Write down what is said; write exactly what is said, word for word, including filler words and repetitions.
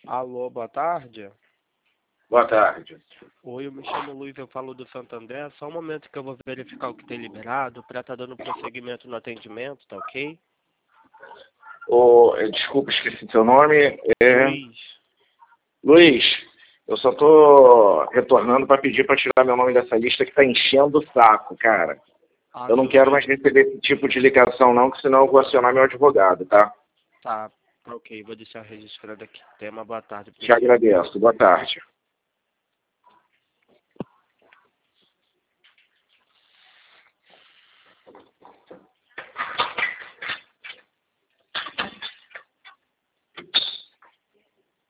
Alô, boa tarde. Boa tarde. Oi, eu me chamo Luiz, eu falo do Santander. Só um momento que eu vou verificar o que tem liberado para estar dando prosseguimento no atendimento, tá ok? Ô, eh, desculpa, esqueci seu nome. É... Luiz. Luiz, eu só tô retornando para pedir para tirar meu nome dessa lista que tá enchendo o saco, cara. Ah, Eu não tudo quero bem. mais receber esse tipo de ligação não, que senão eu vou acionar meu advogado, tá? Tá, tá ok, vou deixar registrado aqui. Tenha uma boa tarde para Te o senhor. agradeço. Boa tarde.